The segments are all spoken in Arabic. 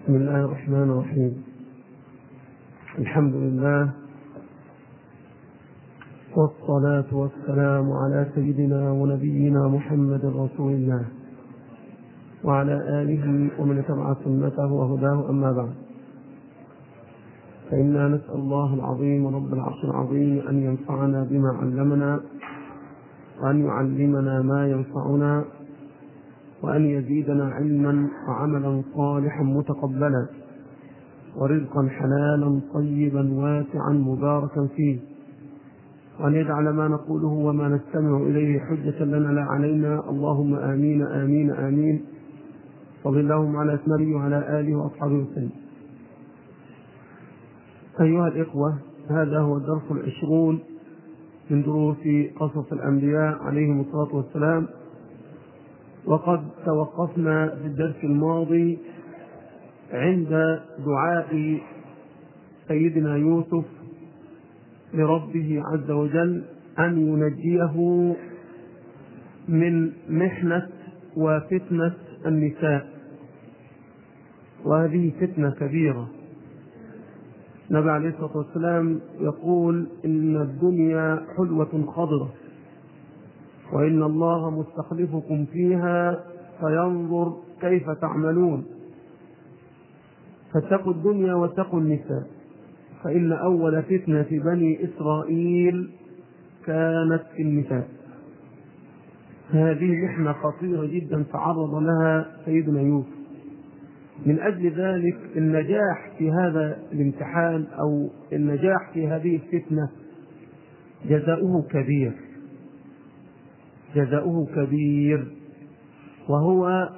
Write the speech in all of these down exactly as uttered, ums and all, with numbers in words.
بسم الله الرحمن الرحيم. الحمد لله والصلاة والسلام على سيدنا ونبينا محمد رسول الله وعلى آله ومن تبع سنته وهداه، أما بعد، فإنا نسأل الله العظيم رب العرش العظيم أن ينفعنا بما علمنا، وأن يعلمنا ما ينفعنا، وأن يزيدنا علما وعملا صالحا متقبلا، ورزقا حلالا طيبا واسعا مباركا فيه، وأن يجعل ما نقوله وما نستمع إليه حجة لنا لا علينا. اللهم آمين آمين آمين. صلى اللهم على النبي وعلى آله وأصحابه وسلم. أيها الإخوة، هذا هو الدرس العشرون من دروس قصص الأنبياء عليهم الصلاة والسلام، وقد توقفنا في الدرس الماضي عند دعاء سيدنا يوسف لربه عز وجل أن ينجيه من محنة وفتنة النساء، وهذه فتنة كبيرة. النبي عليه الصلاة والسلام يقول إن الدنيا حلوة خضرة، وإن الله مستخلفكم فيها فينظر كيف تعملون، فاتقوا الدنيا واتقوا النساء، فإن أول فتنة في بني إسرائيل كانت في النساء. هذه محنة خطيرة جدا تعرض لها سيدنا يوسف. من أجل ذلك النجاح في هذا الامتحان أو النجاح في هذه الفتنة جزاؤه كبير، جزاؤه كبير، وهو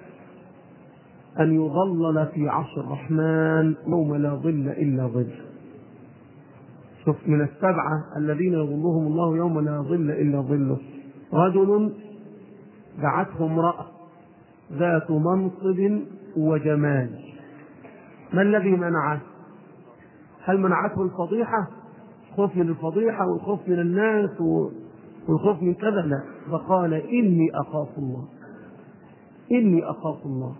أن يظلل في عرش الرحمن يوم لا ظل إلا ظل. شوف، من السبعة الذين يظلهم الله يوم لا ظل إلا ظله رجل دعته امرأة ذات منصب وجمال. ما الذي منعه؟ هل منعته الفضيحة؟ خوف من الفضيحة والخوف من الناس والخوف من كذا؟ لا، فقال إني أخاف الله، إني أخاف الله.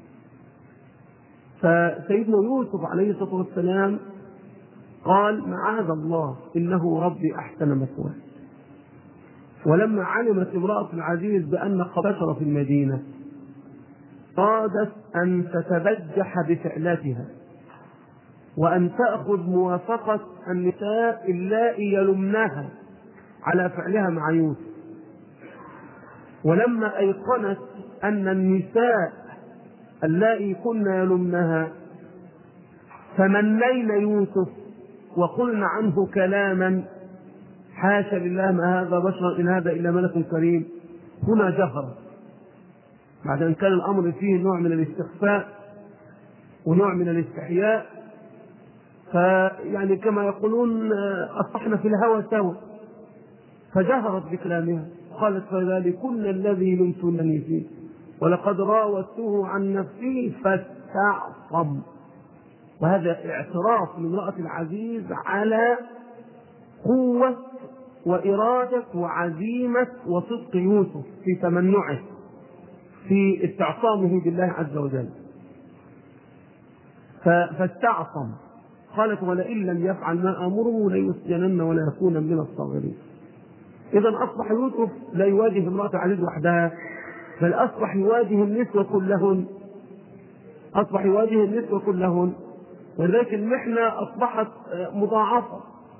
فسيدنا يوسف عليه الصلاة والسلام قال معاذ الله إنه ربي أحسن مثواي. ولما علمت امرأة العزيز بأن خبثر في المدينة أرادت أن تتبجح بفعلتها وأن تأخذ موافقة النساء اللائي يلمنها على فعلها مع يوسف. ولما أيقنت أن النساء اللائي كن يلمنها فمنين يوسف وقلن عنه كلاما حاشا لله ما هذا بشرا إن هذا إلا ملك كريم، هنا جهرت بعد أن كان الأمر فيه نوع من الاستخفاء ونوع من الاستحياء، فيعني كما يقولون أصبحنا في الهوى سوا، فجهرت بكلامها قالت فذلكن الذي لمتنني فيه ولقد راودته عن نفسه فاستعصم. وهذا اعتراف من امرأة العزيز على قوة وإرادة وعزيمة وصدق يوسف في تمنعه في استعصامه بالله عز وجل، فاستعصم. قالت ولئن لم يفعل ما أمره ليسجنن ولا يكون من الصاغرين. إذا أصبح يوسف لا يواجه امرأة العزيز وحدها، بل أصبح يواجه النسوة كلهن، أصبح يواجه النسوة كلهن، ولذلك المحنة أصبحت مضاعفة.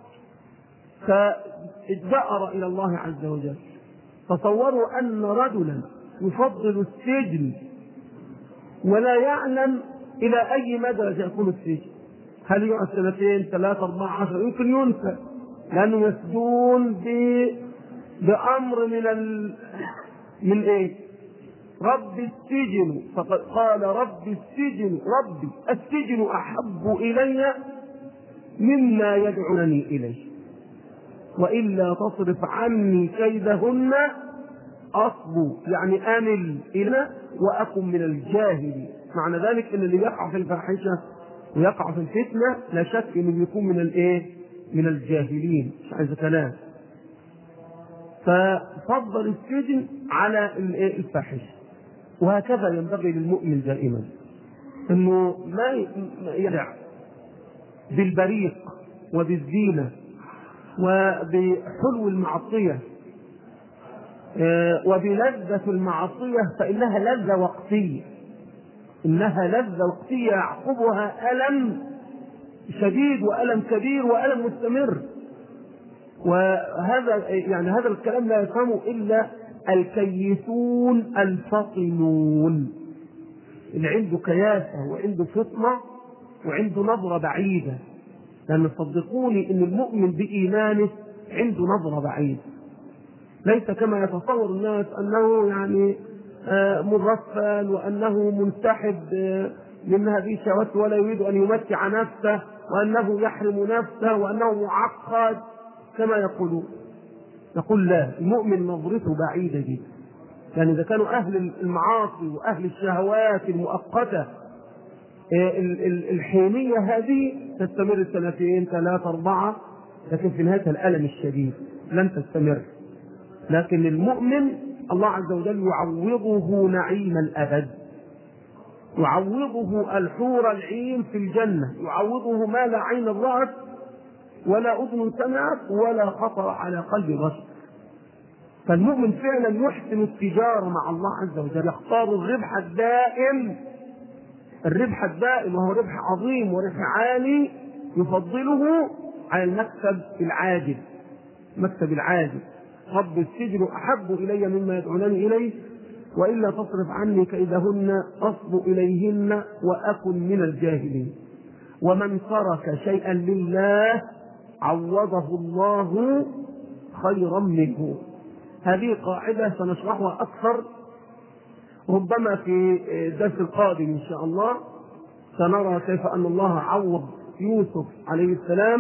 فاجتأر إلى الله عز وجل. تصوروا أن رجلا يفضل السجن ولا يعلم إلى أي مدى سيكون السجن، هل يقعد سنتين ثلاثة أربعة عشر، يمكن ينسى لأنه مسجون بأمر من ال... من إيه؟ رب السجن. فقد قال رب السجن ربي السجن أحب إلي مما يدعونني إليه وإلا تصرف عني كيدهن أصبو، يعني آمل إلى وأكن من الجاهلين. معنى ذلك أن اللي يقع في الفاحشة ويقع في الفتنة لا شك أنه يكون من الإيه؟ من الجاهلين، مش عايز كلام. ففضل السجن على الفاحشة، وهكذا ينبغي للمؤمن دائما. انه ما يدع بالبريق وبالزينة وبحلو المعصية وبلذة المعصية، فإنها لذة وقتية، إنها لذة وقتية يعقبها ألم شديد وألم كبير وألم مستمر. وهذا يعني هذا الكلام لا يفهمه إلا الكيسون الفطنون، اللي عنده كياسة وعنده فطنة وعنده نظرة بعيدة. لأن صدقوني إن المؤمن بإيمانه عنده نظرة بعيدة، ليس كما يتصور الناس أنه يعني مرفل وأنه منسحب من هذه الشهوات ولا يريد أن يمتع نفسه وأنه يحرم نفسه وأنه معقد كما يقولون. نقول لا، المؤمن نظرته بعيدة جدا. يعني إذا كانوا أهل المعاصي وأهل الشهوات المؤقتة الحينية هذه تستمر سنتين ثلاثة أربعة، لكن في نهاية الألم الشديد لن تستمر. لكن المؤمن الله عز وجل يعوضه نعيم الأبد، يعوضه الحور العين في الجنة، يعوضه ما لا عين رأت ولا أذن سمعت ولا خطر على قلب بشر. فالمؤمن فعلا يحسن التجارة مع الله عز وجل، يختار الربح الدائم، الربح الدائم وهو ربح عظيم وربح عالي يفضله على المكسب العاجل. مكسب العاجل، رب السجن أحب إلي مما يدعونني إليه وإلا تصرف عني كيدهن أصب إليهن وأكن من الجاهلين. ومن ترك شيئا لله عوضه الله خيرا منه. هذه قاعدة سنشرحها أكثر ربما في الدرس القادم إن شاء الله. سنرى كيف أن الله عوض يوسف عليه السلام،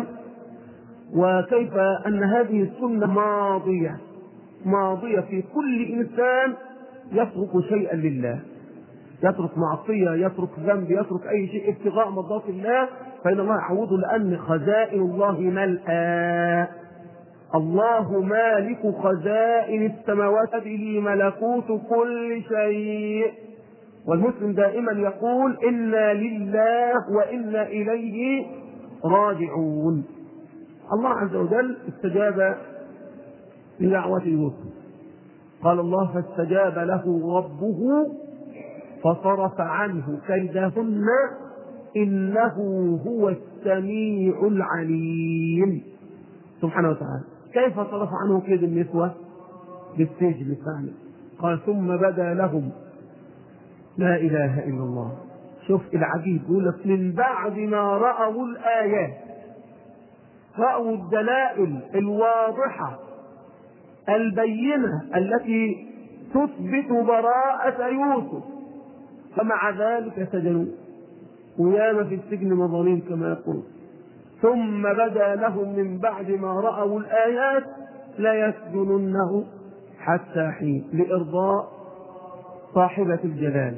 وكيف أن هذه السنة ماضية ماضية في كل إنسان يترك شيئا لله، يترك معصية، يترك ذنب، يترك أي شيء ابتغاء مرضات الله، فإن الله يعوضه، لأن خزائن الله ملأى. الله مالك خزائن السماوات به ملكوت كل شيء. والمسلم دائما يقول إنا لله وإنا إليه راجعون. الله عز وجل استجاب لدعوة يوسف، قال الله فاستجاب له ربه فصرف عنه كيدهن إنه هو السميع العليم سبحانه وتعالى. كيف صرف عنه كيد النسوة؟ بالسجن الثاني. قال ثم بدا لهم لا إله إلا الله. شوف العجيب، يقول لك من بعد ما رأوا الآيات، رأوا الدلائل الواضحة البينة التي تثبت براءة يوسف، فمع ذلك سجنوا وياما في السجن مظالم كما يقول. ثم بدا لهم من بعد ما رأوا الآيات ليسجننه حتى حين، لإرضاء صاحبة الجلال،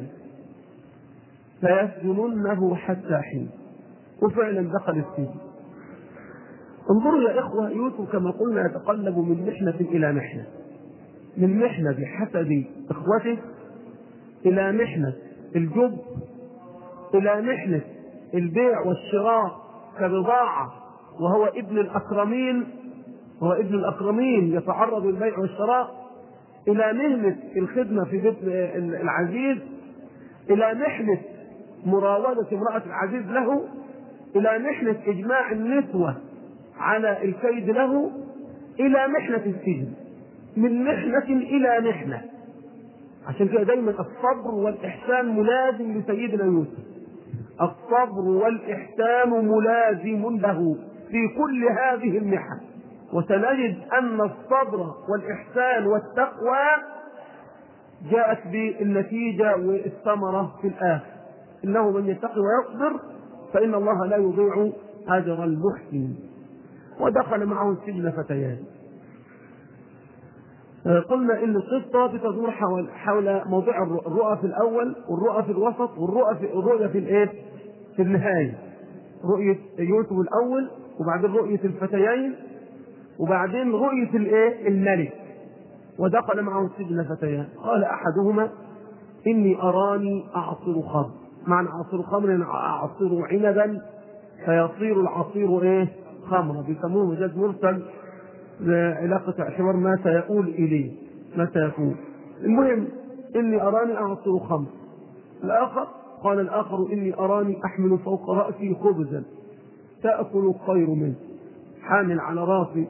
ليسجننه حتى حين. وفعلا دخل السجن. انظروا يا إخوة، يوسف كما قلنا يتقلب من محنة إلى محنة، من محنة بحسد إخوته إلى محنة الجب، إلى محنة البيع والشراء كبضاعة وهو ابن الأكرمين، هو ابن الأكرمين يتعرض للبيع والشراء، إلى مهنة الخدمة في بيت العزيز، إلى محنة مراودة امرأة العزيز له، إلى محنة إجماع النسوة على الكيد له، إلى محنة السجن. من محنة إلى محنة. عشان كده دايما الصبر والإحسان ملازم لسيدنا يوسف، الصبر والإحسان ملازم له في كل هذه المحن. وسنجد أن الصبر والإحسان والتقوى جاءت بالنتيجة والثمرة في الآخر. إنه من يتقي ويصبر فإن الله لا يضيع أجر المحسن. ودخل معه السجن فتيان. قلنا إن القصة بتدور حول, حول موضوع الرؤى في الأول والرؤى في الوسط والرؤى في الرؤية في الإيه؟ في النهاية. رؤية يوسف الأول، وبعدين رؤية الفتيين، وبعدين رؤية الإيه؟ الملك. ودخل معه السجن فتيان، قال أحدهما إني أراني أعصر خمر. معنى عصير خمر عصير عنبا فيصير العصير ايه؟ خمرا. بيسموه مجاز مرسل علاقة اعتبار ما سيقول اليه، ما سيكون. المهم اني اراني اعصر خمر. الاخر قال الاخر اني اراني احمل فوق راسي خبزا تاكل الطير منه، حامل على راسي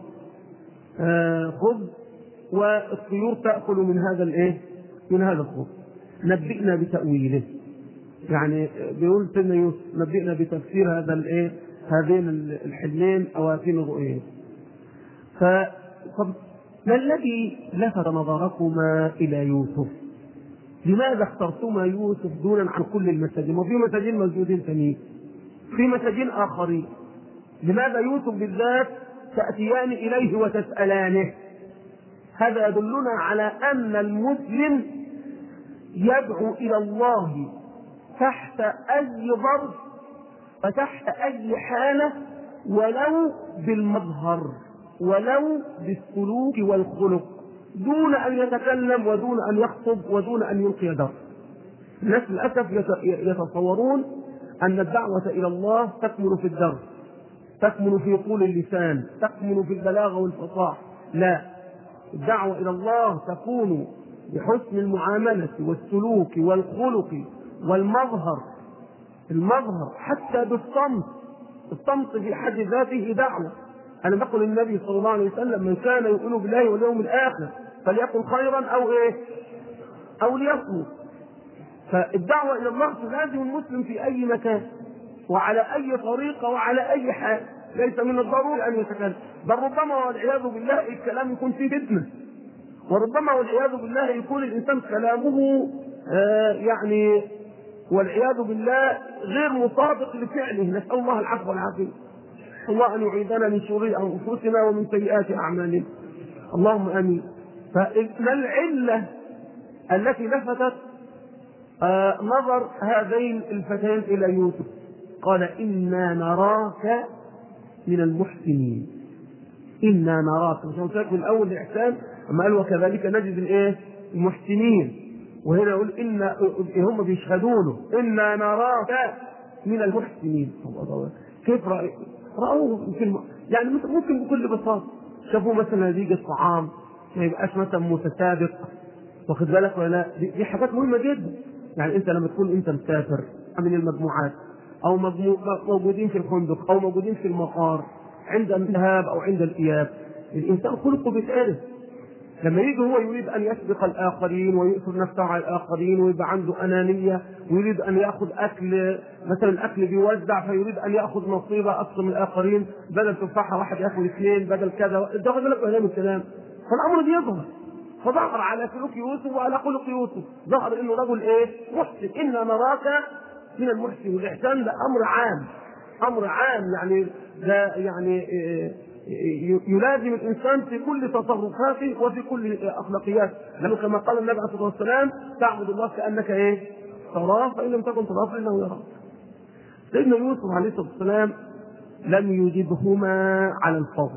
آه خبز والطيور تاكل من هذا الايه؟ من هذا الخبز. نبئنا بتاويله، يعني بيقول سيدنا يوسف نبئنا بتفسير هذا الايه؟ هذين الحلمين او هاتين الرؤيين. ف طب ما الذي لفت نظركما الى يوسف؟ لماذا اخترتما يوسف دونا عن كل المساجين؟ وفي مساجين موجودين ثانيين، في مساجين اخرين، لماذا يوسف بالذات تاتيان اليه وتسالانه؟ هذا يدلنا على ان المسلم يدعو الى الله تحت اي ظرف وتحت اي حاله، ولو بالمظهر ولو بالسلوك والخلق، دون ان يتكلم ودون ان يخطب ودون ان يلقي درس. الناس للاسف يتصورون ان الدعوه الى الله تكمن في الدرس، تكمن في طول اللسان، تكمن في البلاغه والفصاحه. لا، الدعوه الى الله تكون بحسن المعامله والسلوك والخلق والمظهر. المظهر حتى بالصمت، الصمت في حد ذاته دعوه. أنا بقول النبي صلى الله عليه وسلم من كان يؤمن بالله واليوم الآخر فليقل خيرا أو إيه؟ أو ليصمت. فالدعوة إلى الله تلازم المسلم في أي مكان وعلى أي طريقة وعلى أي حال، ليس من الضروري أن يتكلم، بل ربما والعياذ بالله الكلام يكون فيه فتنة، وربما والعياذ بالله يكون الإنسان كلامه آه يعني والعياذ بالله غير مطابق لفعله. نسأل الله العفو والعافية. الله أن يعيذنا من شرور أنفسنا ومن سيئات أعمالنا، اللهم آمين. فما العلة التي لفتت آه نظر هذين الفتيين إلى يوسف؟ قال إنا نراك من المحسنين. إنا نراك، مش هنساك من أول الإحسان أما قال وكذلك نجد الإيه؟ المحسنين. وهنا يقول إن هم بيشهدونه إنا نراك من المحسنين. كيف رأي؟ رأوه يمكن يعني ممكن بكل بساطة شافوه مثلا نتيجة طعام ما يبقاش مثلا متسابق، واخد بالك ولا لا؟ دي حاجات مهمة جدا. يعني أنت لما تكون أنت مسافر من المجموعات أو مجموع موجودين في الفندق أو موجودين في المطار عند الذهاب أو عند الإياب، الإنسان خلقه بيتعرف. لما يجي هو يريد أن يسبق الآخرين ويؤثر نفسه على الآخرين ويبقى عنده أنانية ويريد أن يأخذ أكل، مثلا الأكل بيوزع فيريد أن يأخذ نصيبة أكثر من الآخرين، بدل تفاحة واحد يأخذ اثنين، بدل كذا، ده غير لك كلام الكلام. فالأمر بيظهر، فظهر على سلوك يوسف وعلى خلق يوسف، ظهر إنه رجل إيه؟ محسن. إنا نراك من المحسن. والإحسان ده أمر عام، أمر عام يعني ده يعني إيه يلازم الإنسان في كل تصرفاته وفي كل أخلاقياته، لأنه كما قال النبي عليه الصلاة والسلام تعبد الله كأنك إيه؟ تراه فإن لم تكن تراه فإنه يراك. سيدنا يوسف عليه الصلاة والسلام لم يجبهما على الفور،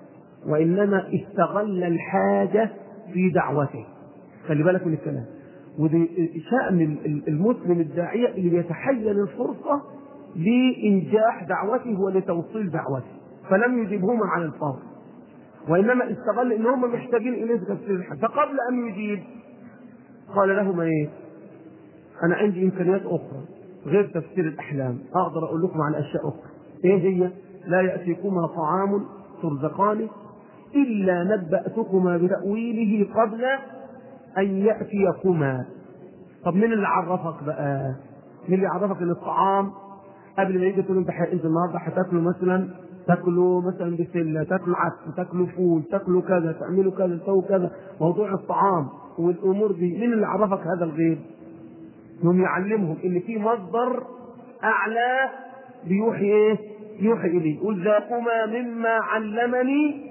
وإنما استغل الحاجة في دعوته. خلي بالك من الكلام، ودي شأن المسلم الداعية اللي يتحين الفرصة لإنجاح دعوته ولتوصيل دعوته. فلم يجيبهما على الفور، وإنما استغل إن هم محتاجين إليه تفسير الحال. فقبل أن يجيب قال لهما إيه؟ أنا عندي إمكانيات أخرى غير تفسير الأحلام، أقدر أقول لكم عن أشياء أخرى. إيه هي؟ لا يأتيكما طعام ترزقانه إلا نبأتكما بتأويله قبل أن يأتيكما. طب مين اللي عرفك بقى؟ مين اللي عرفك إن الطعام قبل ما يجي تقول أنت أنت النهارده هتاكلوا مثلا تاكلوا مثلا بسله، تاكلوا عدس، تاكلوا فول، تاكلوا كذا، تعملوا كذا، تسووا كذا، موضوع الطعام والامور دي مين اللي عرفك هذا الغيب؟ هم يعلمهم ان في مصدر اعلى بيوحي ايه؟ يوحي اليه. قل ذاكما مما علمني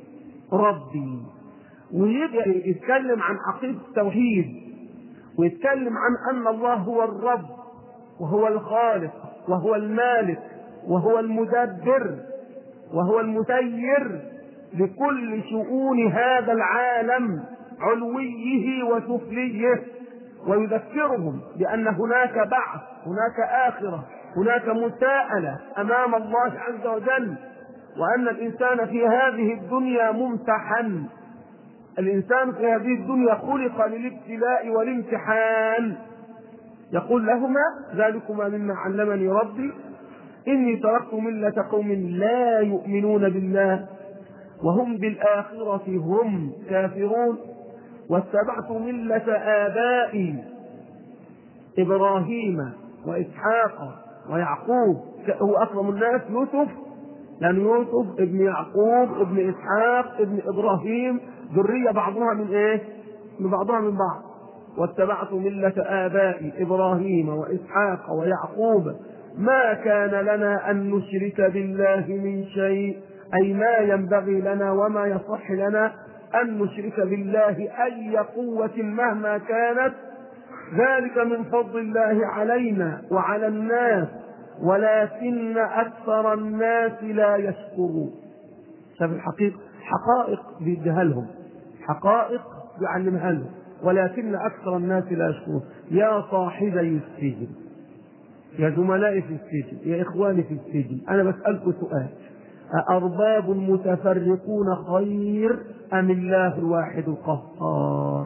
ربي. ويبقى يتكلم عن عقيده التوحيد ويتكلم عن ان الله هو الرب وهو الخالق وهو المالك وهو المدبر وهو المسير لكل شؤون هذا العالم علويه وسفليه. ويذكرهم بأن هناك بعث، هناك آخرة، هناك مساءلة أمام الله عز وجل، وأن الإنسان في هذه الدنيا ممتحن. الإنسان في هذه الدنيا خلق للابتلاء والامتحان. يقول لهما: ذلكما مما علمني ربي إني تركت ملة قوم لا يؤمنون بالله وهم بالآخرة هم كافرون واتبعت ملة آبائي إبراهيم وإسحاق ويعقوب. هو أكرم الناس يوسف، لأن يوسف ابن يعقوب ابن إسحاق ابن إبراهيم، ذرية بعضها من إيه؟ من بعضها من بعض. واتبعت ملة آبائي إبراهيم وإسحاق ويعقوب ما كان لنا أن نشرك بالله من شيء، أي ما ينبغي لنا وما يصح لنا أن نشرك بالله أي قوة مهما كانت، ذلك من فضل الله علينا وعلى الناس ولكن أكثر الناس لا يشكرون. شاف الحقيقة، حقائق بيديها لهم، حقائق يعلمها لهم، ولكن أكثر الناس لا يشكرون. يا صاحبي السجن، يا زملائي في السجن، يا إخواني في السجن، أنا بسألكم سؤال: أأرباب متفرقون خير أم الله الواحد القهار؟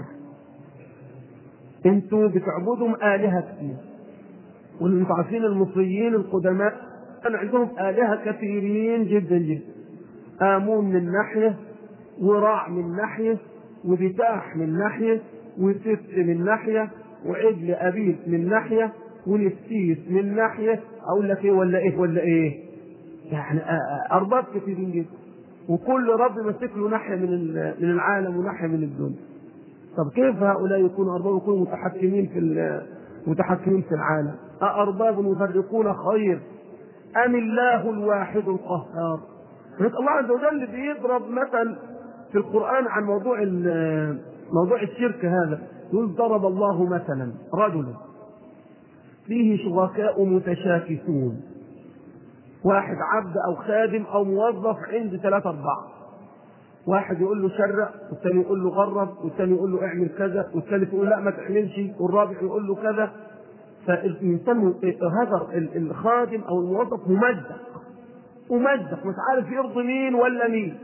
انتوا بتعبدوا آلهة كثير، وانتوا عارفين المصريين القدماء كان عندهم آلهة كثيرين جدا جدا، آمون من ناحية، وراع من ناحية، وبتاح من ناحية، وست من ناحية، وعجل أبيت من ناحية، ونسيس من ناحية. أقول لك إيه ولا إيه ولا إيه؟ يعني أرباب كثيرين جدا، وكل رب مسك له ناحية من من العالم وناحية من الدنيا. طب كيف هؤلاء يكونوا أرباب ويكونوا متحكمين في متحكمين في العالم؟ أأرباب يفرقون خير أم الله الواحد القهار؟ الله عز وجل بيضرب مثل في القرآن عن موضوع موضوع الشرك هذا، يقول: ضرب الله مثلا رجلا فيه شركاء متشاكسون، واحد عبد أو خادم أو موظف عند ثلاثة أربعة، واحد يقول له شرع، والثاني يقول له غرب، والثاني يقول له اعمل كذا، والثالث يقول لا ما تعملش، والرابع يقول له كذا. فالإنسان هذا الخادم أو الموظف ممزق ممزق مش عارف يرضي مين ولا مين.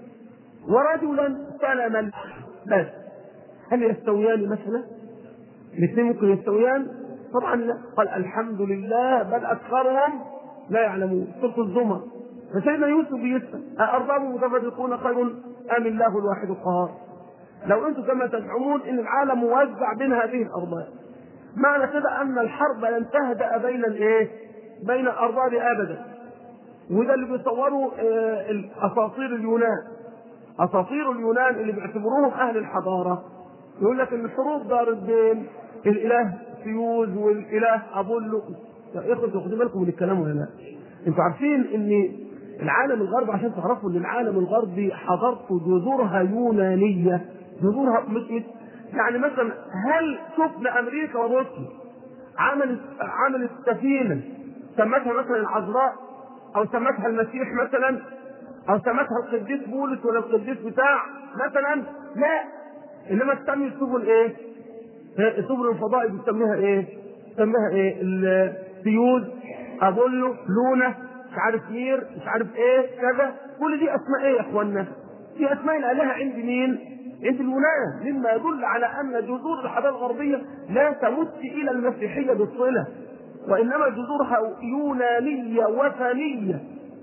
ورجلا سلما بس، هل يستويان مثلا؟ الاثنين ممكن يستويان؟ طبعا لا. قال: الحمد لله بل أكثرهم لا يعلمون. سورة الزمر. فسيدنا يوسف يسأل: أأرباب متفرقون خير أم الله الواحد القهار؟ لو أنتم كما تزعمون إن العالم موزع بين هذه الأرباب، معنى كده أن الحرب لن تهدأ بين الإيه؟ بين الأرباب أبدا. وده اللي بيصوروا أساطير اليونان. أساطير اليونان اللي بيعتبروهم أهل الحضارة، يقول لك إن الحروب دارت بين الإله سيوز والإله أبولو. يا إخوة خدوا بالكم من الكلام ولا لا؟ أنتوا عارفين إن العالم الغربي، عشان تعرفوا إن العالم الغربي حضارته جذورها يونانية، جذورها مش يعني مثلا هل شفنا أمريكا وروسيا عملت عملت سفينة سمتها مثلا العذراء، أو سمتها المسيح مثلا، أو سمتها القديس بولس ولا القديس بتاع مثلا؟ لا. إنما تسمي السفن إيه؟ السفن الفضائي بتسميها إيه؟ بتسميها إيه؟ السيوز، أبولو، لونا، مش عارف مير، مش عارف إيه كذا. كل دي أسماء إيه يا إخواننا؟ دي أسماء الآلهة عند مين؟ عند اليونان، مما يدل على أن جذور الحضارة الغربية لا تمت إلى المسيحية بالصلة، وإنما جذورها يونانية وثنية.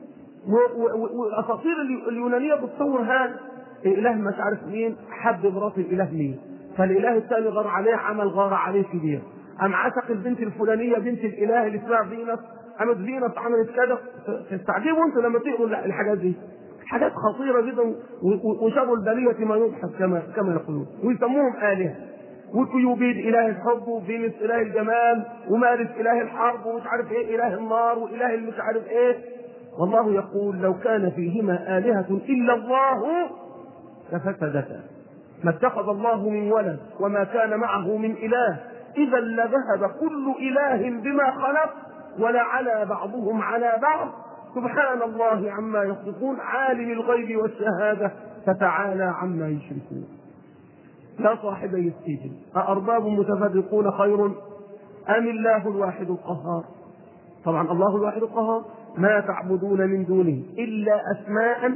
والأساطير اليونانية بتصور هذا إله مش عارف مين حب مرات الإله مين، فالإله الثاني غار عليه عمل غار عليه كبير، أم عشق البنت الفلانية بنت الإله اللي اسمها فينس، قامت فينس عملت كذا. تستعجبوا أنتوا لما تقروا الحاجات دي، حاجات خطيرة جدا. وشر البلية ما يبحث كما كما يقولون، ويسموهم آلهة. وكيوبيد إله الحب، وفينس إله الجمال، ومارس إله الحرب، ومش عارف إيه إله النار، وإله اللي مش عارف إيه. والله يقول: لو كان فيهما آلهة إلا الله لفسدتا، ما اتخذ الله من ولد وما كان معه من إله، إذا لذهب كل إله بما خلق ولا على بعضهم على بعض، سبحان الله عما يصفون، عالم الغيب والشهادة فتعالى عما يشركون. يا صاحبي السجن أأرباب متفرقون خير أم الله الواحد القهار؟ طبعا الله الواحد القهار. ما تعبدون من دونه إلا أسماء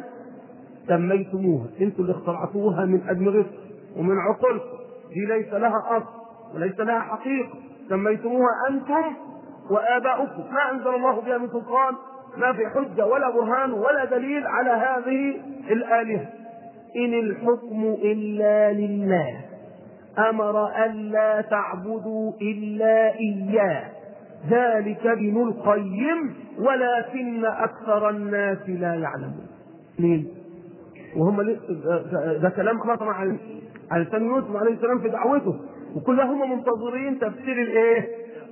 سميتموها انتم اللي اخترعتوها من أدمغتكم ومن عقولكم، دي ليس لها أصل وليس لها حقيقة، سميتموها أنتم وآباؤكم ما أنزل الله بها من سلطان، ما في حجة ولا برهان ولا دليل على هذه الآلهة. إن الحكم إلا لله أمر ألا تعبدوا إلا إياه ذلك ابن القيم ولكن أكثر الناس لا يعلمون. مين؟ وهم ده كلام طبعا عن عن سيدنا يوسف عليه السلام في دعوته، وكل هم منتظرين تفسير الايه؟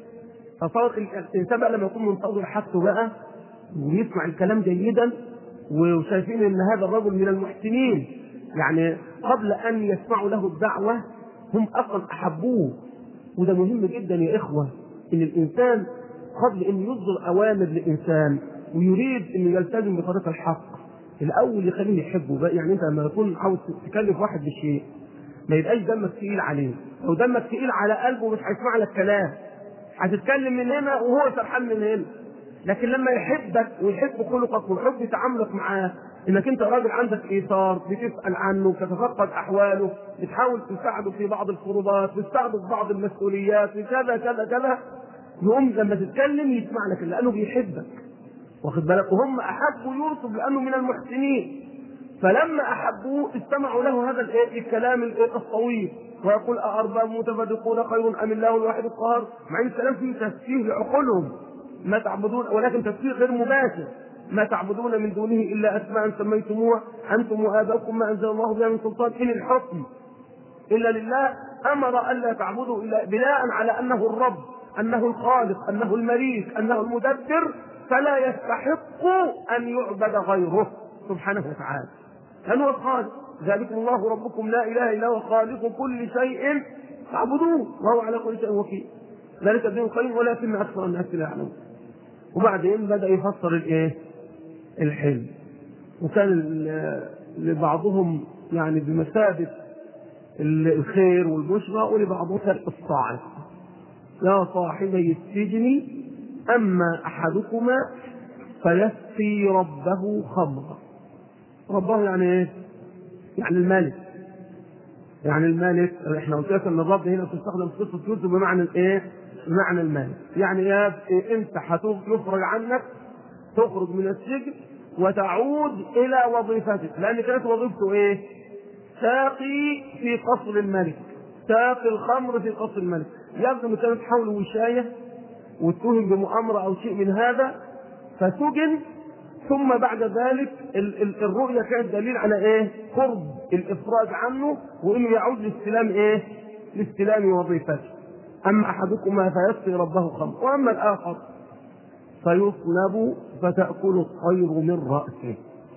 تصور الانسان بقى لما يكون منتظر حاجته بقى ويسمع الكلام جيدا وشايفين ان هذا الرجل من المحسنين، يعني قبل ان يسمعوا له الدعوه هم اصلا احبوه. وده مهم جدا يا اخوه، ان الانسان قبل ان يصدر اوامر لانسان ويريد انه يلتزم بطريق الحق الاول يخليه يحبه بقى. يعني انت لما تكون عاوز تكلف واحد بشيء ما يبقاش دمك تقيل عليه، لو دمك تقيل على قلبه مش هيسمع لك كلام، هتتكلم من هنا وهو سرحان من هنا. لكن لما يحبك ويحب خلقك ويحب تعاملك معاه، انك انت راجل عندك ايثار، بتسال عنه، بتتفقد احواله، بتحاول تساعده في بعض القربات، بتساعده في بعض المسؤوليات وكذا كذا كذا، يقوم لما تتكلم يسمع لك لانه بيحبك، واخد بالك؟ وهم احبوا يوسف لانه من المحسنين، فلما احبوه استمعوا له هذا الايه الكلام الايه الطويل، ويقول أأرباب متفرقون خير أم الله الواحد القهار، مع ان الكلام فيه تفسير لعقولهم ما تعبدون، ولكن تفسير غير مباشر. ما تعبدون من دونه الا اسماء سميتموها انتم واباؤكم ما انزل الله بها من سلطان ان الحكم الا لله امر الا تعبدوا الا بناء على انه الرب، انه الخالق، انه المليك، انه المدبر، فلا يستحق ان يعبد غيره سبحانه وتعالى، لانه الخالق. ذلكم الله ربكم لا اله الا هو خالق كل شيء فاعبدوه وهو على كل شيء وكيل ذلك الدين القيم ولكن اكثر الناس لا يعلمون. وبعدين بدا يفسر الايه؟ الحلم. وكان لبعضهم يعني بمثابه الخير والبشرى ولبعضهم الصاعقه. يا صاحبي السجن اما احدكما فيسقي ربه خمرا. ربه يعني ايه؟ يعني الملك. يعني الملك احنا قلت لك ان الرب هنا تستخدم في قصه يوسف بمعنى الايه؟ بمعنى الملك. يعني يا إيه؟ انت هتخرج عنك، تخرج من السجن وتعود الى وظيفتك، لان كانت وظيفته ايه؟ ساقي في قصر الملك، ساقي الخمر في قصر الملك. يبدو انه كانت حوله وشايه واتهم بمؤامره او شيء من هذا فسجن، ثم بعد ذلك الرؤيا كانت دليل على ايه؟ قرب الافراج عنه وانه يعود لاستلام ايه؟ لاستلام وظيفته. اما احدكما فيسقي ربه خمر واما الاخر فيصلب فتاكل الطير من راسه.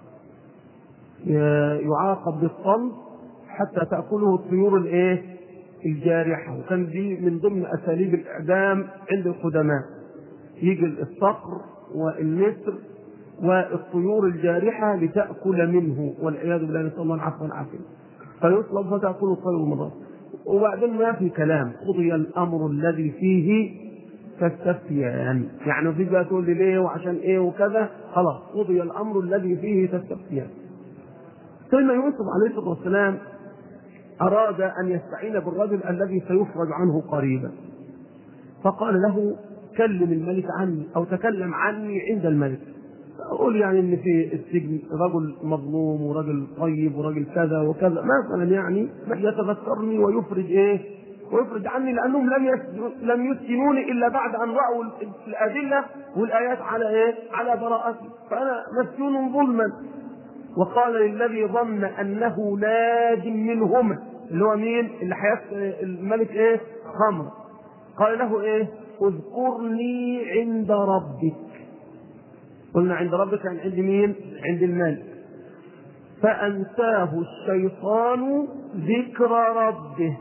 يعاقب بالصلب حتى تاكله الطيور الايه؟ الجارحه. وكان دي من ضمن اساليب الاعدام عند القدماء، يجي الصقر والنسر والطيور الجارحة لتأكل منه والعياذ بالله، نسأل الله العفو والعافية. فيصلب فتأكل الطير من راسه. وبعدين ما في كلام، قضي الأمر الذي فيه تستفتيان. يعني في بقى تقول لي ليه وعشان ايه وكذا، خلاص قضي الأمر الذي فيه تستفتيان. سيدنا يوسف عليه الصلاة والسلام أراد أن يستعين بالرجل الذي سيفرج عنه قريبا، فقال له كلم الملك عني أو تكلم عني عند الملك، أقول يعني إن في السجن رجل مظلوم ورجل طيب ورجل كذا وكذا مثلا، يعني يتذكرني ويفرج إيه؟ ويفرج عني، لأنهم لم لم يسجنوني إلا بعد أن رأوا الأدلة والآيات على إيه؟ على براءتي، فأنا مسجون ظلما. وقال للذي ظن أنه ناج منهما، اللي هو مين؟ اللي حياة الملك إيه؟ خمر. قال له إيه؟ اذكرني عند ربك. قلنا عند ربك يعني عند مين؟ عند الملك. فأنساه الشيطان ذكر ربه.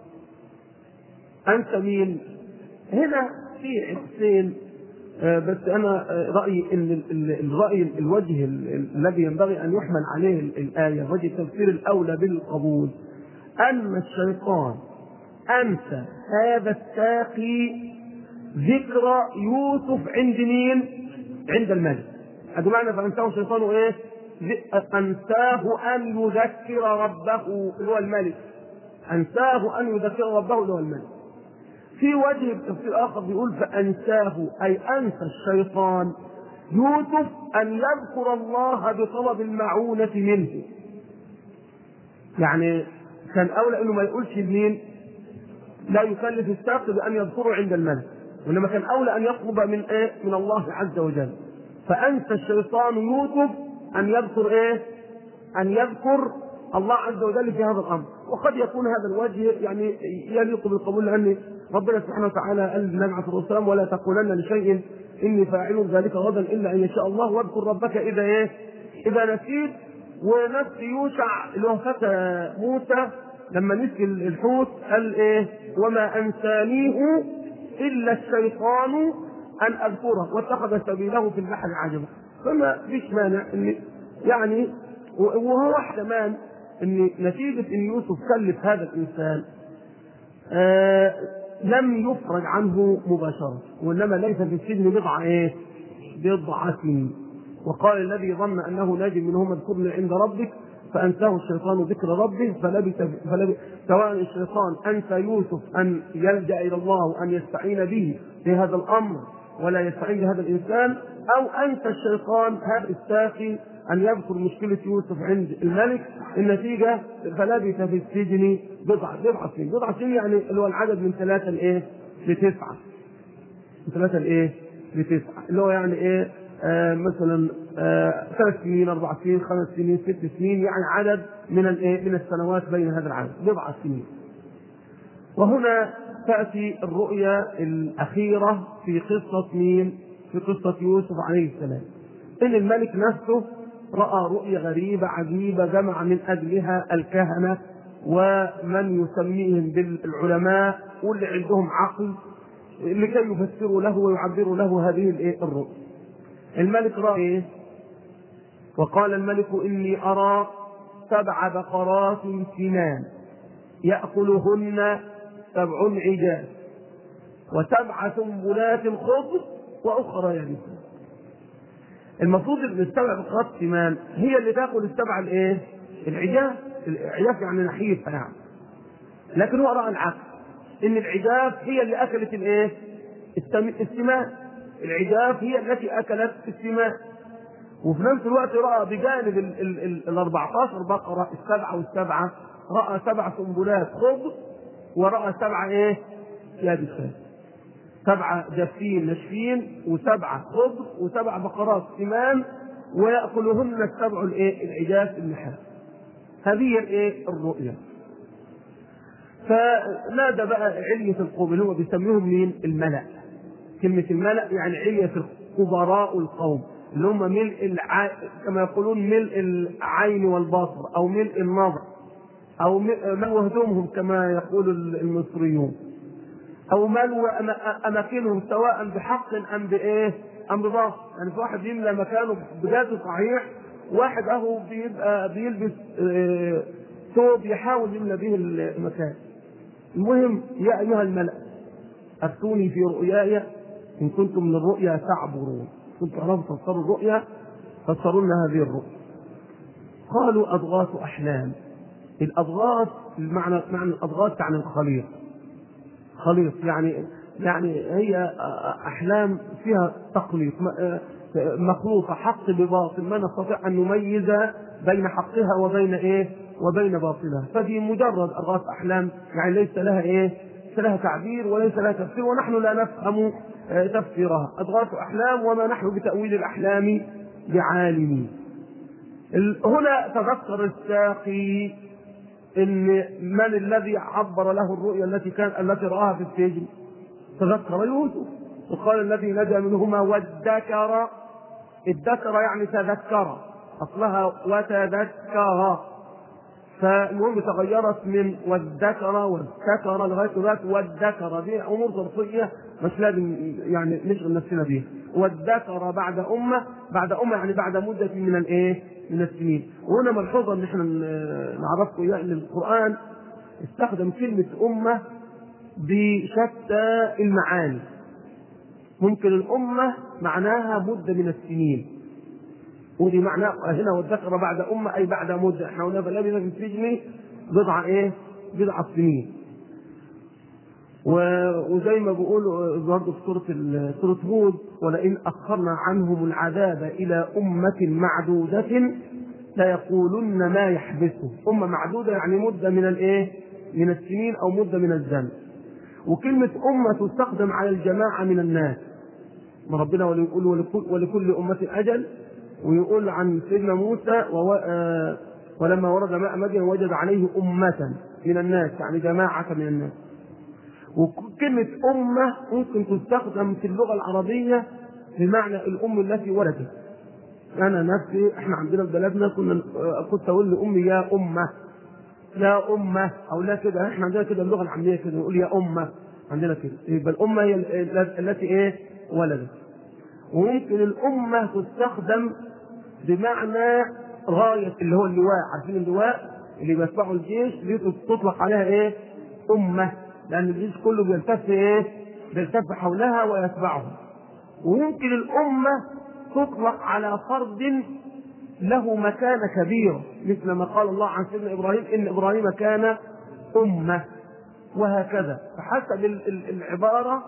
أنت مين؟ هنا في حسين، آه بس أنا آه رأيي إن الرأي الوجه الذي ينبغي أن يحمل عليه الآية، وجه التفسير الأولى بالقبول، أن الشيطان أنسى هذا الساقي ذكر يوسف عند مين؟ عند الملك. هذا معنى فأنساه الشيطان إيه؟ أنساه أن يذكر ربه اللي هو الملك. أنساه أن يذكر ربه اللي هو الملك. في وجه تفسير آخر بيقول فأنساه أي أنسى الشيطان يوسف أن يذكر الله بطلب المعونة منه. يعني كان أولى إنه ما يقولش لمين؟ لا يكلف الساقي بأن يذكره عند الملك، وإنما كان أولى أن يطلب من إيه؟ من الله عز وجل. فأنسى الشيطان يوسف أن يذكر إيه؟ أن يذكر الله عز وجل في هذا الأمر. وقد يكون هذا الوجه يعني يليق بالقبول، لأن ربنا سبحانه وتعالى قال للنبي عليه الصلاة والسلام ولا تقولن لشيء إني فاعل ذلك غدا إلا أن يشاء الله، واذكر ربك إذا إيه؟ إذا نسيت. ونفس يوشع اللي هو فتى موسى لما نسي الحوت قال إيه؟ وما أنسانيه إلا الشيطان أن أذكره واتخذ سبيله في البحر عجبا. فما فيش مانع إن يعني، وهو كمان ان نتيجه ان يوسف كلف هذا الانسان آه لم يفرج عنه مباشره، وانما ليس في السجن بضع ايه؟ بضع سنين. وقال الذي ظن انه ناج منهما اذكرني عند ربك فانساه الشيطان ذكر ربه فلبث فلبث. سواء الشيطان انسى يوسف ان يلجا الى الله وان يستعين به في هذا الامر ولا يستعين بهذا الانسان، او انسى الشيطان هذا الساقي أن يذكر مشكلة يوسف عند الملك. النتيجة فلبث في السجن بضع بضع سنين. بضع سنين يعني اللي هو العدد من ثلاثة لإيه؟ لتسعة. من ثلاثة لإيه؟ لتسعة. اللي هو يعني إيه؟ آه مثلا آه ثلاث سنين، أربع سنين، خمس سنين، ست سنين، يعني عدد من الإيه؟ من السنوات بين هذا العدد بضع سنين. وهنا تأتي الرؤيا الأخيرة في قصة مين؟ في قصة يوسف عليه السلام. إن الملك نفسه رأى رؤيا غريبة عجيبة جمع من أجلها الكهنة ومن يسميهم بالعلماء واللي عندهم عقل لكي يفسروا له ويعبروا له هذه الرؤيا. الملك رأى وقال الملك إني أرى سبع بقرات سمان يأكلهن سبع عجاف وسبع سنبلات خضر وأخرى يابسات. المفروض ان السبع بقرات سمان هي اللي تاكل السبع الايه؟ العجاف. العجاف يعني نحيفه يعني. لكن هو راى العكس، ان العجاف هي اللي اكلت الايه؟ السمان. العجاف هي التي اكلت السمان. وفي نفس الوقت راى بجانب ال ال ال ال أربعتاشر بقره السبعه والسبعه راى سبع سنبلات خضر وراى سبع ايه؟ يابسات. سبعة جافين ناشفين وسبعة خضر وسبع بقرات سمان ويأكلهن السبع الايه؟ العجاف النحاس. هذه الايه؟ الرؤيا. فنادى بقى علية القوم اللي هو بيسميهم مين؟ الملأ. كلمة الملأ يعني علية الكبراء القوم اللي هم ملء الع... كما يقولون ملء العين والبصر او ملء النظر او ملء وهدومهم كما يقول المصريون، او ملوا اماكنهم سواء بحق ام بايه؟ ام بباطل. يعني في واحد يملى مكانه بجد صحيح، واحد اهو بيبقى بيلبس اه ثوب يحاول يملى به المكان. المهم يا ايها الملأ افتوني في رؤياي ان كنتم للرؤيا تعبرون. كنتم تعرفوا تفسروا الرؤيا فسروا لنا هذه الرؤيا. قالوا اضغاث احلام. الاضغاث المعنى معنى الاضغاث يعني الخليط. خليط يعني يعني هي احلام فيها تقليط مخلوطه حق بباطل، ما نستطيع ان نميز بين حقها وبين ايه؟ وبين باطلها. فدي مجرد اضغاث احلام، يعني ليس لها ايه؟ ليس لها تعبير وليس لها تفسير، ونحن لا نفهم تفسيرها. اضغاث احلام وما نحن بتاويل الاحلام بعالمين. هنا تذكر الساقي ان من الذي عبر له الرؤيا التي كان التي راها في السجن؟ تذكر يوسف. وقال الذي نجا منهما وادكر. الذكر يعني تذكر، اصلها وتذكر، فالمهم تغيرت من والذكر والذكر لغايه دلوقتي والذكر. دي امور ظرفيه مش لازم يعني نشغل نفسنا بيها. والذكر بعد امه، بعد امه يعني بعد مده من الايه؟ من السنين. وهنا ملحوظه ان احنا نعرفكم اياها ان القران استخدم كلمة أمة بشتى المعاني. ممكن الأمة معناها مدة من السنين، ودي معناه هنا والذكر بعد أمة أي بعد مدة. احنا قلنا فلبث في السجن بضع ايه؟ بضع سنين. وزي ما بيقولوا برضه في سورة سورة هود: ولئن أخرنا عنهم العذاب إلى أمة معدودة ليقولن ما يحبسه. أمة معدودة يعني مدة من الايه؟ من السنين أو مدة من الزمن. وكلمة أمة تستخدم على الجماعة من الناس، ما ربنا يقول ولكل, ولكل أمة أجل، ويقول عن سيدنا موسى ولما ورد ماء مدين وجد عليه أمة من الناس، يعني جماعة من الناس. وكلمة أمة ممكن تستخدم في اللغة العربية بمعنى الأم التي ولدت. أنا نفسي إحنا عندنا في بلدنا كنا كنت أقول لأمي يا أمة يا أمة أو لا كده. إحنا عندنا كده اللغة العامية كده نقول يا أمة، عندنا كده. يبقى الأمة هي التي إيه؟ ولدت. وممكن الأمة تستخدم بمعنى غاية، اللي هو اللواء. عارفين اللواء اللي بيتبعه الجيش تطلق عليها إيه؟ أمة، لأن الجيش كله بيلتف إيه؟ بيلتف حولها ويتبعه. وممكن الأمة تطلق على فرد له مكانة كبيرة، مثل ما قال الله عن سيدنا إبراهيم: إن إبراهيم كان أمة، وهكذا. فحسب العبارة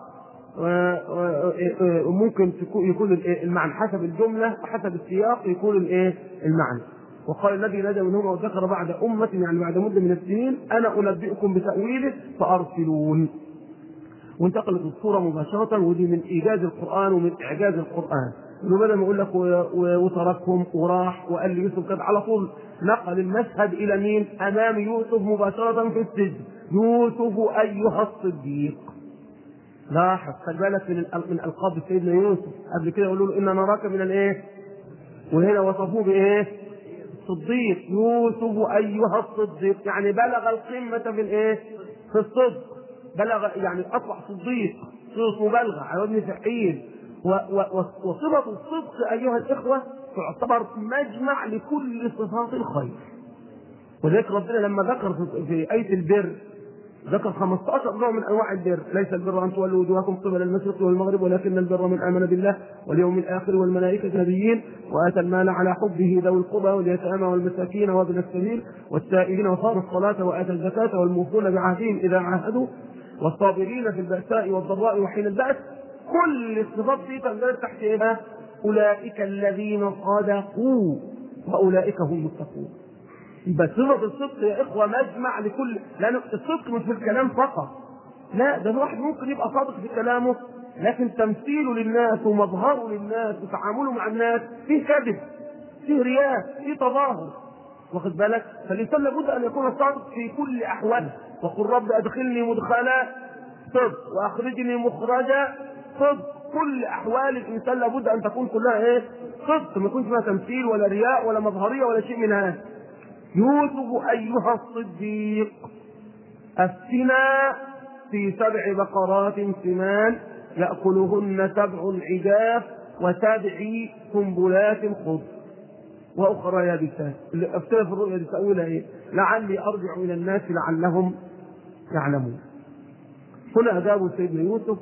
ممكن يكون المعنى، حسب الجملة وحسب السياق يكون المعنى. وقال الذي نجا منهما وذكر بعد أمة، يعني بعد مدة من السنين: أنا أنبئكم بتأويله فأرسلون. وانتقلت الصورة مباشرة، ودي من إيجاز القرآن ومن إعجاز القرآن. إنه بدل ما يقول لك وتركهم وراح وقال لي يوسف كده، على طول نقل المشهد إلى مين؟ أمام يوسف مباشرة في السجن: يوسف أيها الصديق. لاحظ، خلي بالك من من ألقاب سيدنا يوسف. قبل كده يقولوا له: إن نراك من الإيه؟ وهنا وصفوه بإيه؟ الصديق. يوسف أيها الصديق، يعني بلغ القمة في الإيه؟ في الصدق. بلغ يعني أصبح صديق، صيغة مبالغة على وزن فعيل. وصفة الصدق أيها الإخوة تعتبر مجمع لكل صفات الخير. وذلك ربنا لما ذكر في آية البر ذكر خمسة عشر نوع من انواع البر: ليس البر ان تولوا وجوهكم قبل المشرق والمغرب ولكن البر من امن بالله واليوم الاخر والملائكه والنبيين واتى المال على حبه ذوي القربى واليتامى والمساكين وابن السبيل والسائلين وقام الصلاه واتى الزكاه والموفون بعهدهم اذا عاهدوا والصابرين في البأساء والضراء وحين البأس. كل الصفات دي تندرج تحت ايه؟ اولئك الذين صدقوا واولئك هم المتقون. يبقى صفة الصدق يا إخوة مجمع لكل، لأن الصدق مش في الكلام فقط، لا، ده الواحد ممكن يبقى صادق في كلامه لكن تمثيله للناس ومظهره للناس وتعامله مع الناس فيه كذب، فيه رياء، فيه تظاهر، واخد بالك؟ فالإنسان لابد أن يكون صادق في كل أحواله. وقل رب أدخلني مدخلا صدق وأخرجني مخرجا صدق. كل أحوال الإنسان لابد أن تكون كلها إيه؟ صدق، ما يكونش فيها تمثيل ولا رياء ولا مظهرية ولا شيء من هذا. يوسف أيها الصديق أفتنا في سبع بقرات سمان يأكلهن سبع عجاف وسبع سنبلات خضر وأخرى يابسات. اللي أفتنا في الرؤيا دي تأويلها إيه؟ لعلي أرجع إلى الناس لعلهم يعلمون. هنا أجابوا سيدنا يوسف،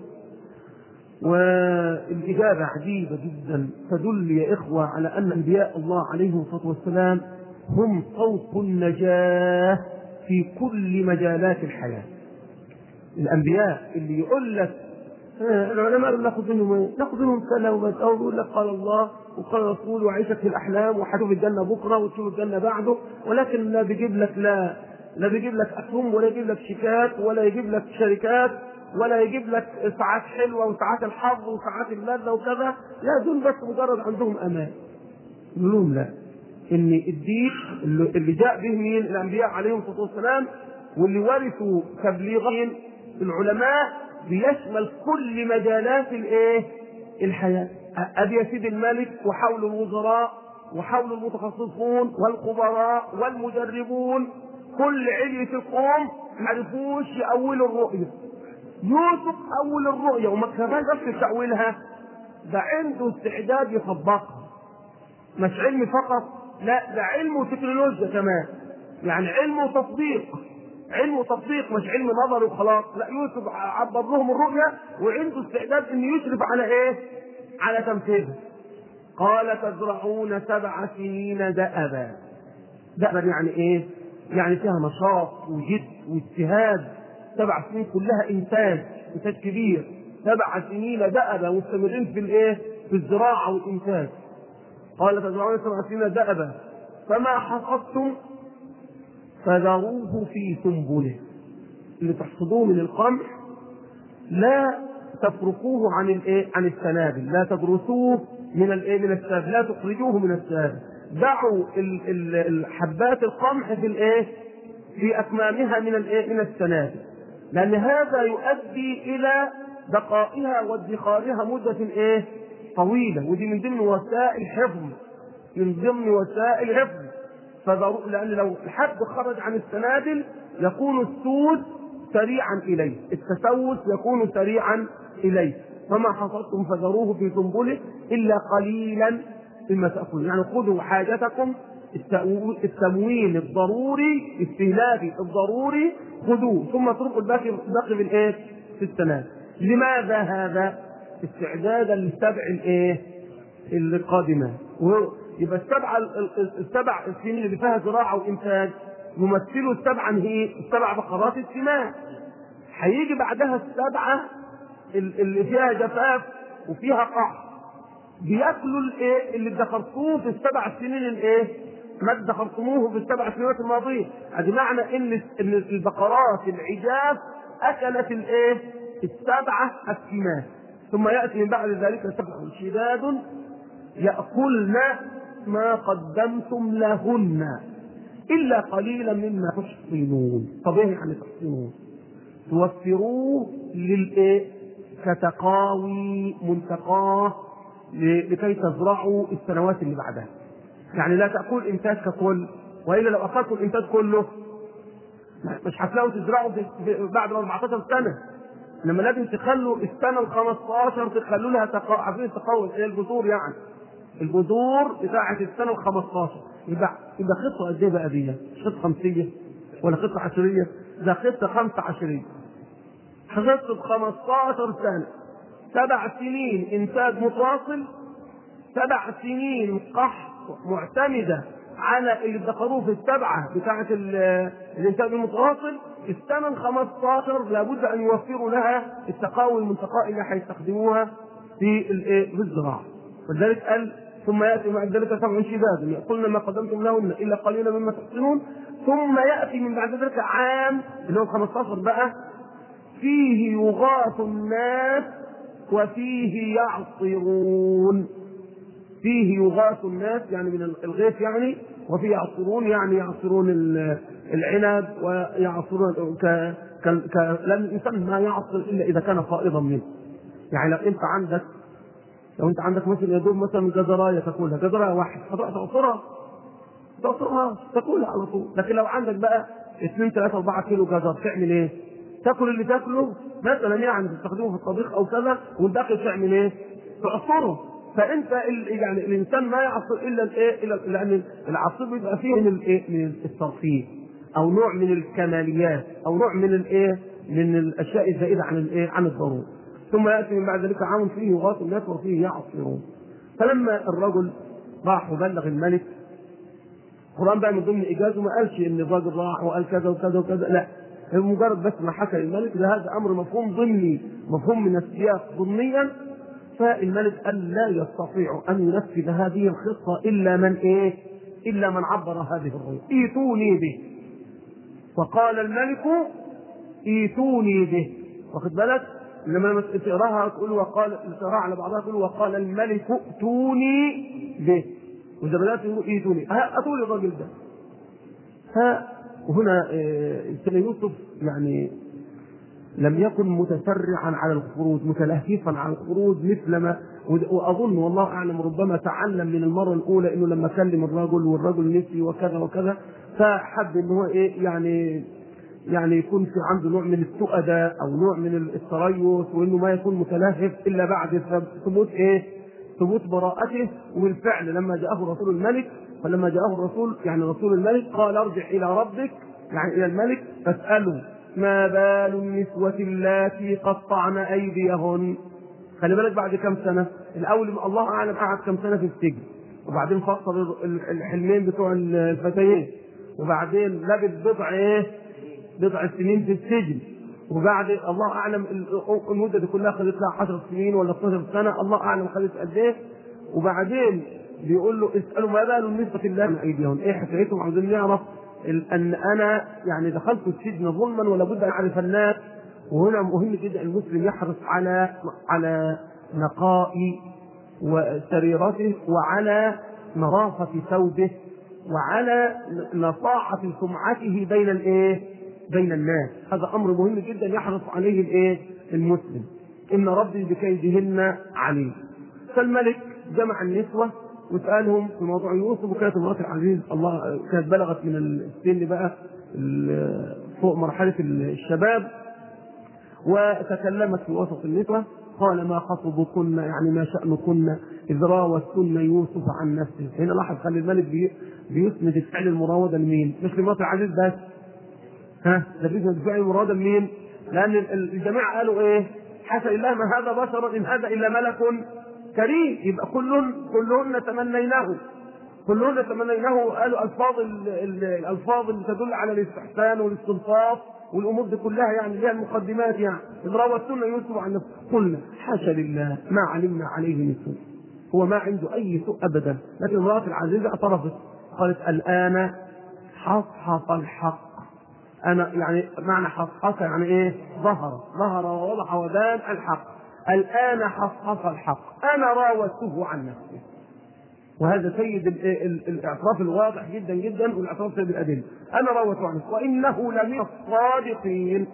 والإجابة عجيبة جدا تدل يا إخوة على أن أنبياء الله عليهم الصلاة والسلام هم صوت النجاة في كل مجالات الحياة. الأنبياء اللي يقول لك آه العلماء ناخذ منهم ايه؟ ناخذ منهم سنة وبس، أو يقول لك قال الله وقال رسول وعيشك في الأحلام وهتشوف الجنة بكرة وتشوف الجنة بعده، ولكن لا بيجيب لك لا لا بيجيب لك أسهم ولا يجيب لك شيكات ولا يجيب لك شركات ولا يجيب لك ساعات حلوة وساعات الحظ وساعات اللذة وكذا، لا، دول بس مجرد عندهم أمان. يقولون لا، ان الدين اللي جاء به من الانبياء عليهم الصلاه والسلام واللي ورثوا تبليغهم العلماء بيشمل كل مجالات الايه؟ الحياه. ابي يا سيدي الملك وحول الوزراء وحول المتخصصون والخبراء والمجربون، كل علية القوم ما عرفوش يأولوا الرؤيه. يوسف أول الرؤيه وما كفاش بس تأويلها، ده عنده استعداد يطبقها، مش علم فقط، لا، ده علم وتكنولوجيا كمان، يعني علم وتطبيق، علم وتطبيق مش علم نظري وخلاص. لا، يوسف عبر لهم الرؤيا وعنده استعداد انه يشرف على ايه؟ على تنفيذها. قال تزرعون سبع سنين دأبا. دأبا يعني ايه؟ يعني فيها نشاط وجد واجتهاد، سبع سنين كلها انتاج، انتاج كبير. سبع سنين دأبا مستمرين في الايه؟ في الزراعه والانتاج. قال تزرعون سبع سنين دأبا فما حصدتم فذروه في سنبله. اللي تحصدوه من القمح لا تفرقوه عن الايه؟ عن السنابل، لا تدرسوه من الايه؟ من السنابل، لا تخرجوه من السنابل. دعوا الحبات القمح في الايه؟ في اكمامها من الايه؟ من السنابل، لان هذا يؤدي الى بقائها وادخارها مده ايه؟ طويله، ودي من ضمن وسائل حفظ، من ضمن وسائل حفظ. فضروري، لان لو الحب خرج عن السنابل يكون السود سريعا اليه، التسوس يكون سريعا اليه. فما حصدتم فذروه في سنبله الا قليلا مما تاكلون. يعني خذوا حاجتكم، التموين الضروري، استهلاكي الضروري خذوه، ثم اتركوا الباقي الباقي بالايه؟ في السنابل. لماذا هذا؟ استعدادا للسبع الايه؟ القادمات. يبقى السبع السبع السنين اللي فيها زراعه وانتاج يمثلوا السبعه هي السبع بقرات السمان. هيجي بعدها السبعه اللي فيها جفاف وفيها قحط، بياكلوا الايه؟ اللي ادخرتوه في السبع سنين الايه؟ ما ادخرتموه في السبع سنوات الماضيه. ادي معنى ان ان البقرات العجاف اكلت الايه؟ السبعه السمان. ثم ياتي من بعد ذلك سبع شداد يأكلن ما قدمتم لهن إلا قليلا مما تحصنون. طب ايه يعني تحصنون؟ توفروه للإيه؟ كتقاوي منتقاه لكي تزرعوا السنوات اللي بعدها. يعني لا تأكل الإنتاج ككل، وإلا لو أخذتوا الإنتاج كله مش هتلاقوا تزرعوا بعد أربعتاشر سنة. لما لازم تخلوا السنة الخمستاشر تخلوا لها تقاوي، عارفين التقاوي هي البذور، يعني البذور بتاعة السنة الخمستاشر. يبقى يبقى خطة قد ايه بقى دي؟ مش خطة خمسية ولا خطة عشرية، ده خطة خمسة عشرية. خطة خمستاشر سنة، سبع سنين إنتاج متواصل، سبع سنين قحط معتمدة على اللي ادخروه في السبعة بتاعة الإنتاج المتواصل. السنة الخمستاشر لابد أن يوفروا لها التقاوي المنتقاة اللي هيستخدموها في الزراعة. ولذلك قال ثم يأتي بعد ذلك سبع شداد يأكلن ما قدمتم لهن إلا قليلا مما تحصنون. ثم يأتي من بعد ذلك عام اللي هو خمستاشر بقى فيه يغاث الناس وفيه يعصرون. فيه يغاث الناس يعني من الغيث يعني، وفيه يعصرون يعني يعصرون العنب ويعصرون ك ك لأن الإنسان ما يعصر إلا إذا كان فائضا منه. يعني لو أنت عندك لو أنت عندك مثلا يدوب مثلا جزراية تاكلها، جزراية واحد هتروح تعصرها تعصرها تاكلها على طول. لكن لو عندك بقى اثنين ثلاثة أربعة كيلو جزر تعمل إيه؟ تاكل اللي تاكله مثلا يعني تستخدمه في الطبيخ أو كذا، والباقي تعمل إيه؟ تعصره. فانت يعني الانسان ما يعصر الا الايه؟ الا لان العصير بيبقى فيه من الايه؟ من الترفيه او نوع من الكماليات او نوع من الايه؟ من الاشياء الزائده عن الايه؟ عن الضروره. ثم ياتي من بعد ذلك عام فيه يغاث الناس وفيه يعصرون. فلما الرجل راح وبلغ الملك، القرآن بقى من ضمن ايجازه ما قالش ان الراجل راح وقال كذا وكذا وكذا، لا، مجرد بس ما حكى الملك ده، هذا امر مفهوم ضمني، مفهوم من السياق ضمنيا. فالملك قال لا يستطيع ان ينفذ هذه الخطه الا من ايه؟ الا من عبر هذه الرؤيا. ايتوني به. فقال الملك ايتوني به. واخد بالك؟ لما تقراها تقول وقال تقراها على بعضها تقول وقال الملك ائتوني به، واذا بدات تقول ايتوني اتوا لي الراجل ده. ها وهنا سيدنا يوسف يعني لم يكن متسرعا على الخروج، متلهفا على الخروج مثلما، واظن والله اعلم ربما تعلم من المره الاولى انه لما كلم الرجل والرجل نسي وكذا وكذا، فحب ان هو ايه يعني يعني يكون في عنده نوع من التؤدة او نوع من التريث، وانه ما يكون متلهف الا بعد ثبوت ايه؟ ثبوت براءته. وبالفعل لما جاءه رسول الملك، فلما جاءه الرسول يعني رسول الملك قال ارجع الى ربك يعني إلى الملك فاسألوا ما بال النسوة اللاتي قطعن أيديهن. خلي بالك بعد كم سنة؟ الأول الله أعلم قعد كم سنة في السجن، وبعدين فصل الحلمين بتوع الفتيين، وبعدين لبث بضع إيه؟ بضع سنين في السجن، وبعد الله أعلم المدة دي كلها خدت لها عشر سنين ولا اثناشر سنة، الله أعلم خدت قد إيه. وبعدين بيقول له اسألوا ما بال النسوة اللاتي أيديهن، إيه حكايتهم؟ عاوزين نعرف أن أنا يعني دخلت السجن ظلما ولا بد أن أعرف الناس. وهنا مهم جدا المسلم يحرص على على نقاء وسريرته، وعلى نظافة ثوبه، وعلى نصاعة سمعته بين الايه؟ بين الناس. هذا أمر مهم جدا يحرص عليه الايه؟ المسلم. إن ربي بكيدهن عليم. فالملك جمع النسوة وسألهم في موضوع يوسف، وكانت امرأة العزيز الله كانت بلغت من السن بقى فوق مرحلة الشباب، وتكلمت في وسط النسوة. قال ما خطبكن، يعني ما شأنكن إذ راوتن يوسف عن نفسه. هنا لاحظ خلي الملك بي بيسند الفعل المراودة لمين؟ مش لمرأة العزيز بس، ها ده بيسند الفعل المراودة لمين؟ لأن الجميع قالوا إيه؟ حاشا لله ما هذا بشر إن هذا إلا ملك كريم. يبقى كلهن كلهن تمنيناه كلهن تمنيناه قالوا ألفاظ الألفاظ اللي تدل على الاستحسان والاستلطاف والامور دي كلها، يعني ليها المقدمات. يعني إذ راوتن يوسف عن نفسه قلنا حاشا لله ما علمنا عليه من سوء، هو ما عنده اي سوء ابدا. لكن امرأة العزيز اعترفت، قالت الان حصحص الحق. انا يعني معنى حصحص يعني ايه؟ ظهر ظهر ووضح وبان الحق. الان حصحص الحق، انا راودته عن نفسه. وهذا سيد الاعتراف الواضح جدا جدا، والاعتراف سيد الادله. انا راودته عنه وانه لمن الصادقين.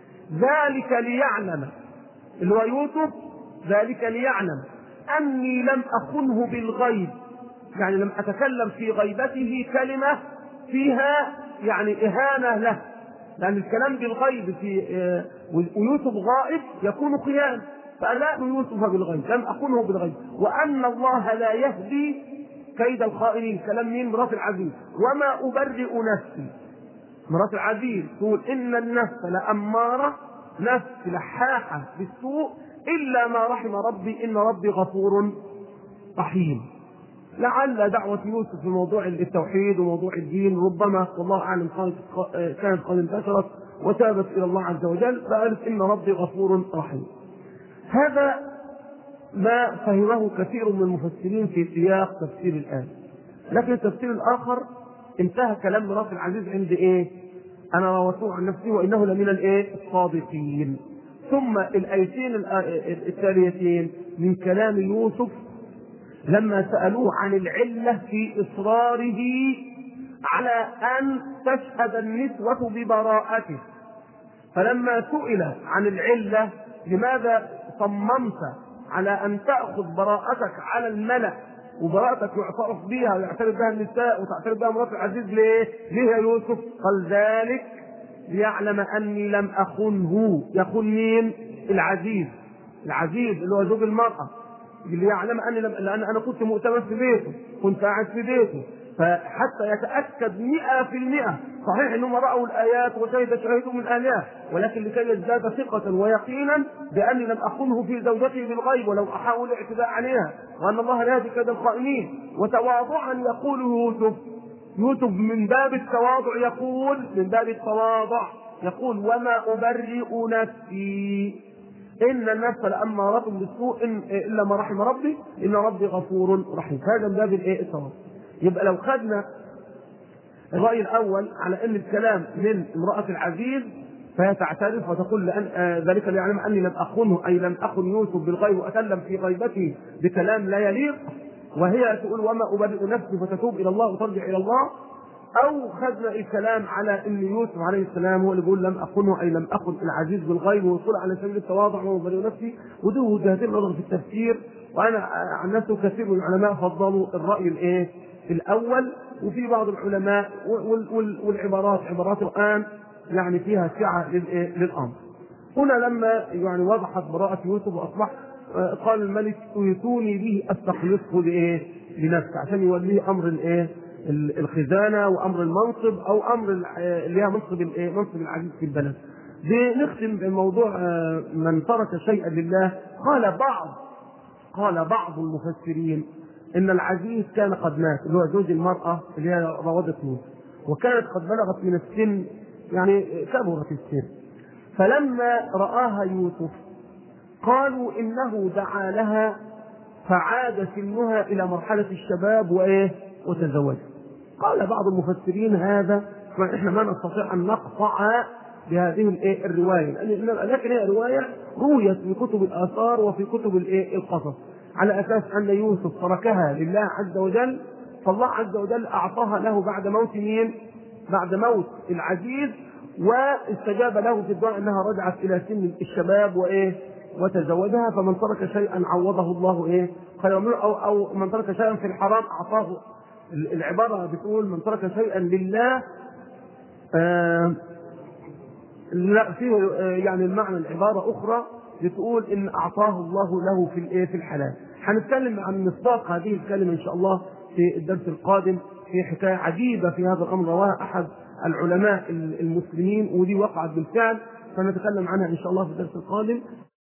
ذلك ليعلم، اللي هو يوسف، ذلك ليعلم اني لم اخنه بالغيب، يعني لم اتكلم في غيبته كلمه فيها يعني اهانه له، لان الكلام بالغيب في ويوسف غائب يكون خيانه. فقال لا يوسف بالغيب، لم اخنه بالغيب، وان الله لا يهدي كيد الخائنين. كلام مين؟ مرات العزيز. وما ابرئ نفسي، مرات العزيز تقول ان النفس لاماره، نفس لحاحه بالسوء الا ما رحم ربي ان ربي غفور رحيم. لعل دعوة يوسف في موضوع التوحيد وموضوع الدين ربما والله اعلم كانت قد انتشرت وتابت الى الله عز وجل، فقالت ان ربي غفور رحيم. هذا ما فهمه كثير من المفسرين في سياق تفسير الآية. لكن التفسير الآخر انتهى كلام مرات العزيز عند ايه؟ انا راودته عن نفسي وانه لمن الايه؟ الصادقين. ثم الايتين التاليتين من كلام يوسف لما سألوه عن العلة في إصراره على أن تشهد النسوة ببراءته، فلما سئل عن العلة لماذا صممت على أن تأخذ براءتك على الملأ، وبراءتك يعترف بها ويعترف بها النساء وتعترف بها مرات العزيز، ليه؟ ليه يا يوسف؟ قال ذلك ليعلم أني لم أخنه. يخن مين؟ العزيز. العزيز اللي هو زوج المرأة، ليعلم أني لم، لأن أنا كنت مؤتمن في بيته، كنت قاعد في بيته، فحتى يتأكد مئة في المئة. صحيح أنهم رأوا الآيات وشهد شهيد من أهلها، ولكن لكي يزداد ثقة ويقينا بأني لم أخنه في زوجته بالغيب ولو أحاول الاعتداء عليها، وأن الله لا يهدي كيد الخائنين. وتواضعا يقول يوسف، يوسف من باب التواضع يقول، من باب التواضع يقول وما أبرئ نفسي إن النفس لأمارة بالسوء إن إلا ما رحم ربي إن ربي غفور رحيم. هذا من باب الإيه؟ التواضع. يبقى لو خدنا الرأي الأول على أن الكلام من امرأة العزيز فهي تعترف وتقول لأن آه ذلك ليعلم أني لم أخنه، أي لم أخن يوسف بالغيب وأتكلم في غيبته بكلام لا يليق، وهي تقول وما أبرئ نفسي فتتوب إلى الله وترجع إلى الله. أو خدنا الكلام على أن يوسف عليه السلام هو اللي بيقول لم أخنه، أي لم أخن العزيز بالغيب، ويقول على سبيل التواضع وما أبرئ نفسي. ودي وجهتين نظر في التفسير، وأنا عن نفسي كثير من العلماء فضلوا الرأي الإيه؟ الأول. وفي بعض العلماء والعبارات عبارات الآن يعني فيها سعة للأمر. هنا لما يعني وضحت براءة يوسف وأصبح قال الملك ائتوني به أستخلصه لإيه؟ لنفسه، عشان يوليه أمر الإيه؟ الخزانه وامر المنصب او امر اللي هي منصب الايه منصب العزيز في البلد. بنختم بموضوع من ترك شيئا لله. قال بعض قال بعض المفسرين ان العزيز كان قد مات، اللي هو زوج المراه اللي هي راودت يوسف، وكانت قد بلغت من السن، يعني كبرت السن. فلما رآها يوسف قالوا انه دعا لها فعاد سنها الى مرحله الشباب وايه وتزوجها. قال بعض المفسرين هذا، احنا ما نستطيع ان نقطع بهذه الايه الروايه، لكن هي روايه رويت في كتب الاثار وفي كتب الايه القصص على اساس ان يوسف تركها لله عز وجل، فالله عز وجل اعطاها له بعد موت مين؟ بعد موت العزيز، واستجاب له في الدعاء انها رجعت الى سن الشباب وايه وتزوجها. فمن ترك شيئا عوضه الله ايه خيرا منه، او او من ترك شيئا في الحرام اعطاه. العباره بتقول من ترك شيئا لله، آه لا فيه آه يعني المعنى العباره اخرى بتقول ان اعطاه الله له في الايه في الحلال. هنتكلم عن مصداق هذه الكلمه ان شاء الله في الدرس القادم، في حكايه عجيبه في هذا الامر رواها احد العلماء المسلمين ودي وقعت بالفعل، فنتكلم عنها ان شاء الله في الدرس القادم.